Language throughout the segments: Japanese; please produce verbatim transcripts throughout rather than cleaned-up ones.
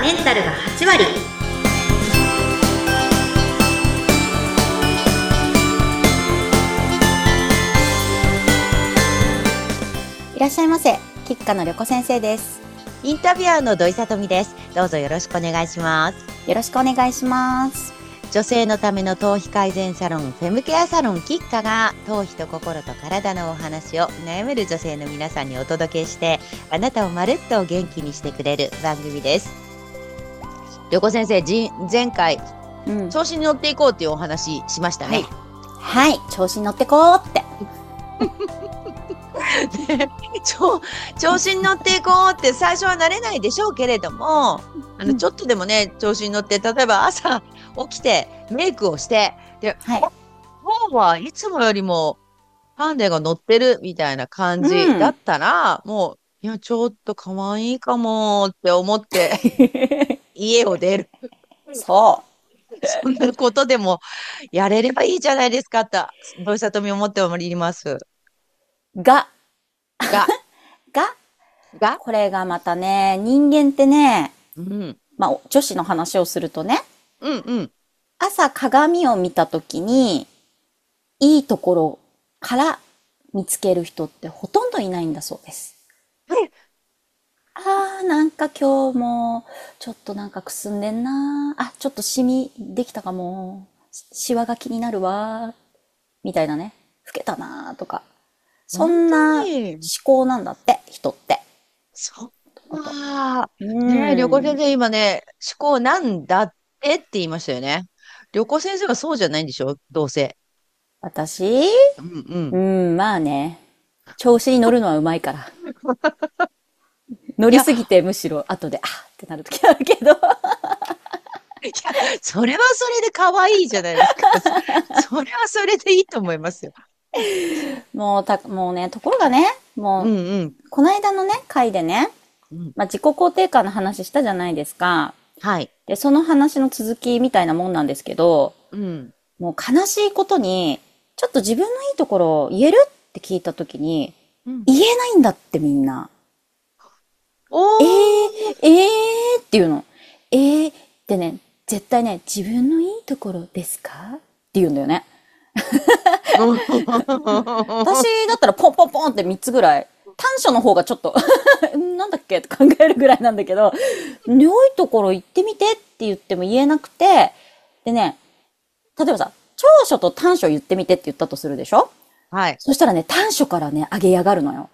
メンタルがはち割。いらっしゃいませ。キッカのりょこ先生です。 インタビュアーの土井さとみです。どうぞよろしくお願いします。 よろしくお願いします。 女性のための頭皮改善サロン、フェムケアサロンキッカが頭皮と心と体のお話を悩める女性の皆さんにお届けして、あなたをまるっと元気にしてくれる番組です。りょこ先生、じ前回、うん、調子に乗っていこうっていうお話しましたね。 はい、はい、調子に乗ってこうってね、調, 調子に乗っていこうって最初はなれないでしょうけれども、あのちょっとでもね調子に乗って、例えば朝起きてメイクをしてで、はい、今日はいつもよりもハンデが乗ってるみたいな感じだったら、うん、もういやちょっと可愛いかもって思って家を出る。 そうそんなことでもやれればいいじゃないですかと土井さとみ思っておりますががががこれがまたね、人間ってね、うん、まあ女子の話をするとね、 うんうん、 朝鏡を見たときにいいところから見つける人ってほとんどいないんだそうです。 はい、 あーなんか今日もちょっとなんかくすんでんな、あちょっとシミできたかも、シワが気になるわみたいなね、老けたなとか、そんな思考なんだって、人って。 そっか。ねえ、りょこ先生今ね、思考なんだってって言いましたよね。りょこ先生はそうじゃないんでしょ、どうせ。 私、 うんうん。 うん、まあね。調子に乗るのはうまいから。乗りすぎてむしろ後で、あってなるときあるけど。いや、 それはそれで可愛いじゃないですか。それはそれでいいと思いますよ。 もうた、もうね、ところがね、もう、うんうん、この間のね、回でね、うん、まあ、自己肯定感の話したじゃないですか。 はい。 で、その話の続きみたいなもんなんですけど、うん、もう悲しいことに、ちょっと自分のいいところを言えるって聞いたときに、うん、言えないんだってみんな。 おーえー、えーっていうの。えーってね、絶対ね、自分のいいところですかって言うんだよね。私だったらポンポンポンってみっつぐらい、短所の方がちょっとなんだっけって考えるぐらいなんだけど、良いところ言ってみてって言っても言えなくて、でね、例えばさ、長所と短所言ってみてって言ったとするでしょ？ はい。 そしたらね、短所からね、上げやがるのよ。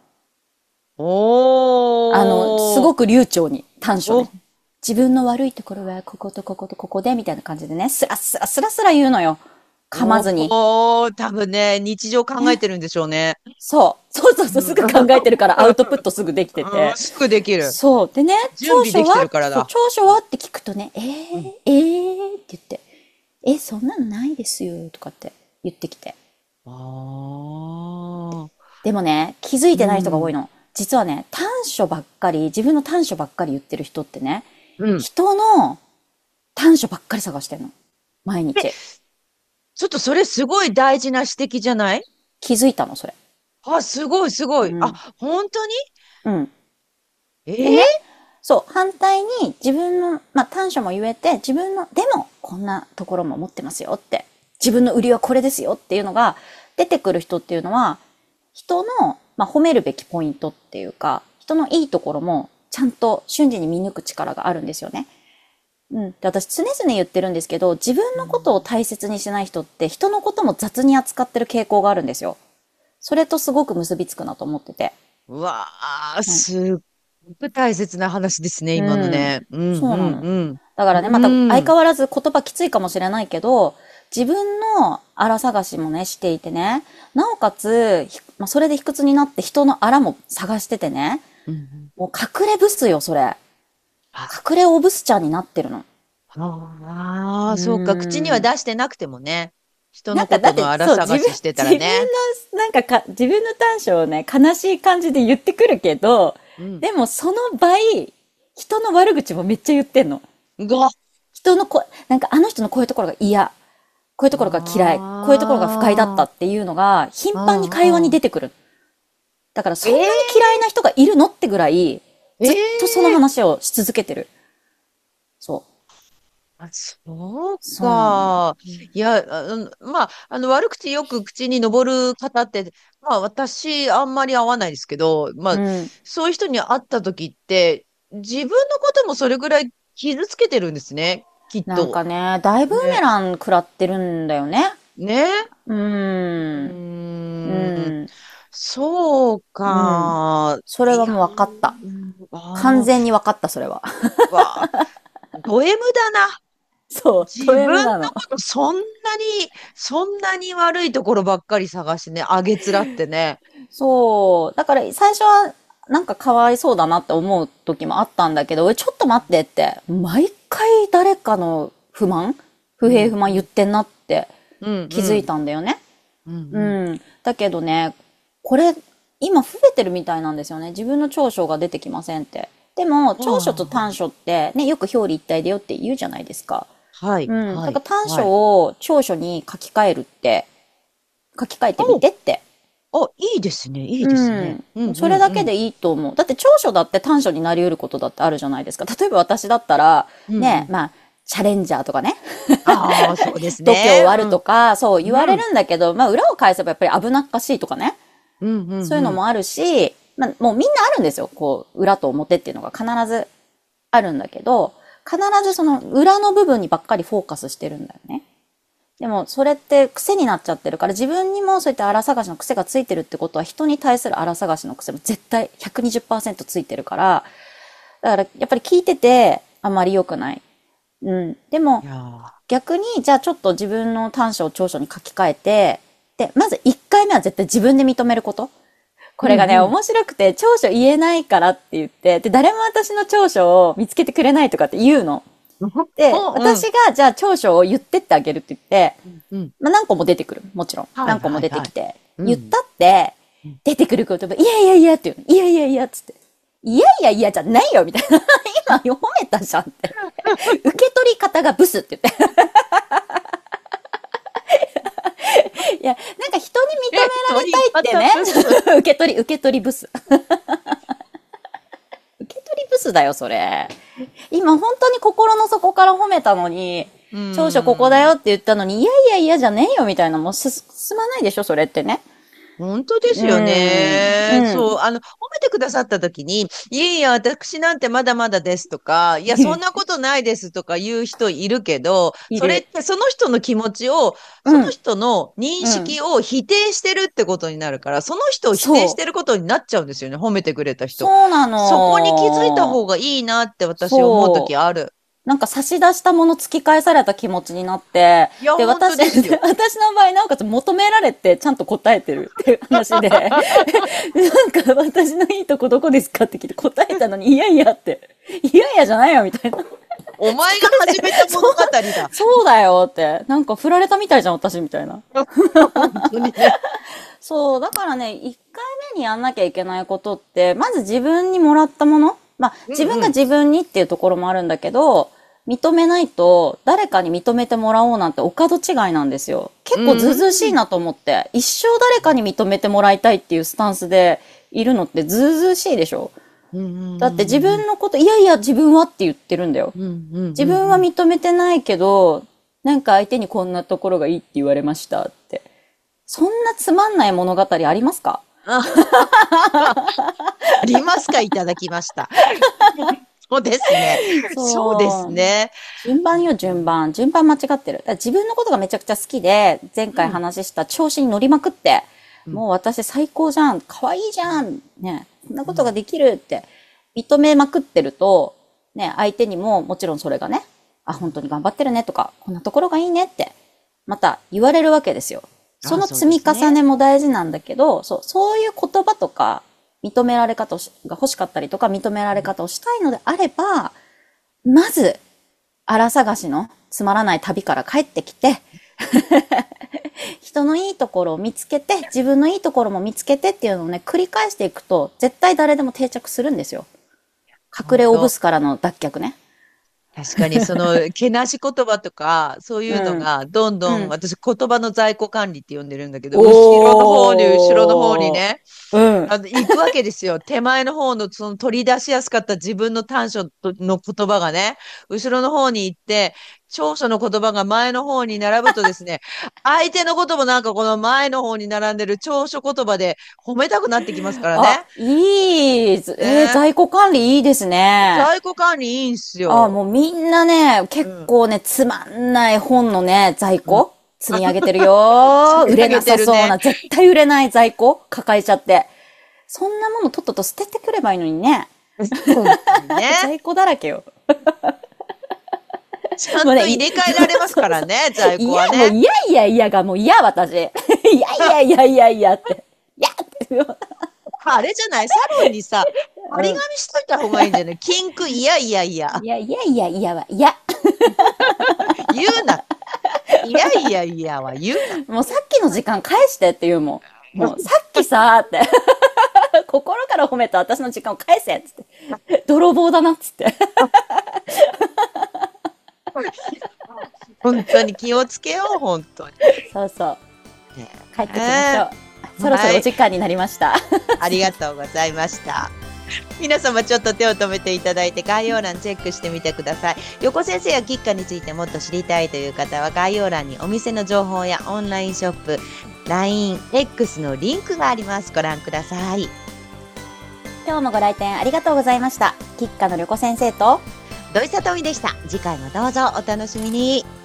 おー。 あの、すごく流暢に、短所ね。自分の悪いところはこことこことここでみたいな感じでね、スラスラスラスラ言うのよ。噛まずに。 おー、多分ね、日常考えてるんでしょうね。 そう。そうそうそう、すぐ考えてるからアウトプットすぐできてて。 すぐできる。 そう。でね、 準備できてるからだ。 長所はって聞くとね、えー、うん、えーって言って、え、そんなのないですよ、とかって言ってきて。あー。でもね、気づいてない人が多いの。うん、実はね、短所ばっかり、自分の短所ばっかり言ってる人ってね、うん、人の短所ばっかり探してるの。毎日。 ちょっとそれすごい大事な指摘じゃない？ 気づいたの、それ。 あ、すごいすごい。うん、あ、本当に？うん。えー、 ね、そう、反対に自分の、まあ短所も言えて、自分の、でもこんなところも持ってますよって、自分の売りはこれですよっていうのが出てくる人っていうのは、人の、まあ褒めるべきポイントっていうか、人のいいところもちゃんと瞬時に見抜く力があるんですよね。うん。で、私常々言ってるんですけど、自分のことを大切にしない人って人のことも雑に扱ってる傾向があるんですよ。それとすごく結びつくなと思ってて。 うわー、すっごく大切な話ですね、今のね。 うん、そうなの、うん。だからね、また相変わらず言葉きついかもしれないけど、自分の荒探しもね、していてね、なおかつ、まあ、それで卑屈になって人の荒も探しててね、うん、もう隠れブスよ、それ。隠れおブスちゃんになってるの。 ああ、そうか。口には出してなくてもね。人のことの荒探ししてたらね。 自分の、なんかか、自分の短所をね、悲しい感じで言ってくるけど、うん、でもその倍、人の悪口もめっちゃ言ってんの。 が人のこ、なんかあの人のこういうところが嫌。こういうところが嫌い。こういうところが不快だったっていうのが、頻繁に会話に出てくる。だからそんなに嫌いな人がいるのってぐらい、ずっとその話をし続けてる。 あ、そうそうなの。 か。いや、あの、まあ、あの、悪口よく口に上る方って、まあ、私、あんまり合わないですけど、まあ、 うん。 そういう人に会った時って、自分のこともそれぐらい傷つけてるんですね。きっなんと。 かね、大ブーメね。 ラン食らってるんだよね。 ね。 ううーん。うーん。 ん。 そううん。 か。いやそれはもう分かった。 ー、 完ああ、 全に分かった、それは。 わあ、ド M だな。 そう、ド自分 M のなの。 ことそんなに、そんなに悪いところばっかり探してね、あげつらってね。 そう。だから最初はなんかかわいそうだなって思う時もあったんだけど、えちょっと待ってって、毎回誰かの不満不うん、 平不満言ってんなってうん、 気づいうん、 たんだよね。 うん、ううん。 ん。だけどね、これ、今増えてるみたいなんですよね。自分の長所が出てきませんって。でも、長所と短あ所ってね、よく表裏一体だよって言うじゃないですか。 あ、はい、 うん。 はい、 だから短所はい。 を長所に書き換えるって、書き換えてみお、 てって。 あ、いいですね、いいうですね。 ん。 うん、うん、 それだうん、 けでいいと思う。だって長所だって短所になり得ることだってあるじゃないですか。例えば私だったら、 うん、うね、 ん。 まあ、チャレンジャーとかね、 ああ、そうです度胸ね。 あるうん、 とか、そう言われうん、 るんだけど、まあ裏を返せばやっぱり危なっかしいとかね。 うん、うん、 そういううん。 のもあるし、まあ、もうみんなあるんですよ。こう、裏と表っていうのが必ずあるんだけど、必ずその裏の部分にばっかりフォーカスしてるんだよね。でも、それって癖になっちゃってるから、自分にもそういった荒探しの癖がついてるってことは、人に対する荒探しの癖も絶対ひゃくにじゅっパーセントついてるから、だからやっぱり聞いてて、あまり良くない。うん。でも、 いやー、 逆に、じゃあちょっと自分の短所を長所に書き換えて、で、まずいっかいめは絶対自分で認めること。これがね、 うん、うん。 面白くて、長所言えないからって言って、で、誰も私の長所を見つけてくれないとかって言うの。で、 うん、 私が、じゃあ長所を言ってってあげるって言って、 うん、うん。 まあ、何個も出てくる。もちろん。 はい、 何個もはい、はい。 出てきて。 うん。 言ったって、出てくる言葉、いやいやいやって言うの。いやいやいやっつって。いやいやいやじゃないよみたいな。今褒めたじゃんって。受け取り方がブスって言って。いや、なんか人に認え、鳥められたい肌ブス。 ってね。受け取り、受け取りブス。受け取りブスだよ、それ。今本当に心の底から褒めたのに、 う長所ここだん。 よって言ったのに、いやいやいやじゃねえよみたいな、もうす進まないでしょ、それってね。 本当でうすよーん、 ね。そう、 うん。 あの、褒めてくださった時に、いやいや、私なんてまだまだですとか、いや、そんなことないですとか言う人いるけど、 いる。 それってその人の気持ちを、そのうん、 人の認うん。 識を否定してるってことになるから、その人を否定しそう。 てることになっちゃうんですよね、褒めてくれた人。 そうなそこに気づいたの。 方がいいなって私思う時そう。 ある。 なんか差し出したもの突き返された気持ちになって、 いや、 で、 本当私、 ですよ。 私の場合、なおかつ求められてちゃんと答えてるっていう話で、なんか私のいいとこどこですかって聞いて答えたのに、いやいやって、いやいやじゃないよみたいな。 お前が始めた物語だ。 そうだよって、なんか振られたみたいじゃん、私みたいな。 本当にね。 そう、だからね、いっかいめにやんなきゃいけないことって、まず自分にもらったもの、まあ、自分うんうん。 が自分にっていうところもあるんだけど、認めないと、誰かに認めてもらおうなんてお門違いなんですよ。結構ずうずうしいうん。 なと思って、一生誰かに認めてもらいたいっていうスタンスでいるのってずうずうしいでしょ。 うんうだって自んうん分のこと、いやいや自分はって言ってるんだよ。 うんうん自分はうん認めてないけど、なんか相手にこんなところがいいって言われましたって。そんなつまんない物語ありますか？ あ、ありますか？いただきました。そうですね。そうですそう。 ね。 順番よ、順番。順番間違ってる。だから自分のことがめちゃくちゃ好きで、前回うん。 話した調子に乗りまくって、 うん。 もう私最高じゃん、可愛いじゃん、ね、こんなことができるって認めまくってると、ね、相手にももちろんそれがね、あ、本当に頑張ってるねとか、こんなところがいいねって、また言われるわけですよ。そあ、 のそう積み重ですね。 ねも大事なんだけど、そう、そういう言葉とか、認められ方をしが欲しかったりとか、認められ方をしたいのであれば、まず、荒探しのつまらない旅から帰ってきて、人のいいところを見つけて、自分のいいところも見つけてっていうのをね、繰り返していくと、絶対誰でも定着するんですよ。隠れおぶ本当。 すからの脱却ね。 確かに、その、けなし言葉とか、そういうのうん。 が、どんどん、 うん。 私、言葉の在庫管理って呼んでるんだけど、後ろの方に、後ろの方におー。 ね、 うん。 あの、行くわけですよ。手前の方の、その取り出しやすかった自分の短所の言葉がね、後ろの方に行って、長所の言葉が前の方に並ぶとですね、相手のこともなんかこの前の方に並んでる長所言葉で褒めたくなってきますからあ、 ね。 いい。ずえーね。 在庫管理いいですね。 在庫管理いいんすあ、 よ。 もうみんなね、結うん。 構ね、つまんない本のね、在うん。 庫積み上げてるよ。売れな積み上げてるね。 さそうな、絶対売れない在庫抱えちゃって。そんなものとっとと捨ててくればいいのにね。 本当にね。 在庫だらけよ。 ちゃもうね、いんと入れ替えられますからね、在庫いや、 はね。 もういやいやいやがもう嫌、私。いやいやいやいやいやって。いやって。 あれじゃない、サロンにさ、張り紙うん。 しといた方がいいんじゃない？禁句、いやいやいや。 いやいやいやいやは、いや。 言うな。いやいやいやは言うな。 もうさっきの時間返してって言うもん。もうさっきさーって。心から褒めた私の時間を返せっつって。泥棒だなっつって。 本当に気をつけよう、本当に。 そうそう。 ね帰ってきましょう。 えそろそろおはい。 時間になりました。 ありがとうございました。皆様ちょっと手を止めていただいて概要欄チェックしてみてください。横先生や吉花についてもっと知りたいという方は概要欄にお店の情報やオンラインショップ、ライン、X のリンクがあります。ご覧ください。 今日もご来店ありがとうございました。吉花の旅子先生と、 土井さとみでした。次回もどうぞお楽しみに。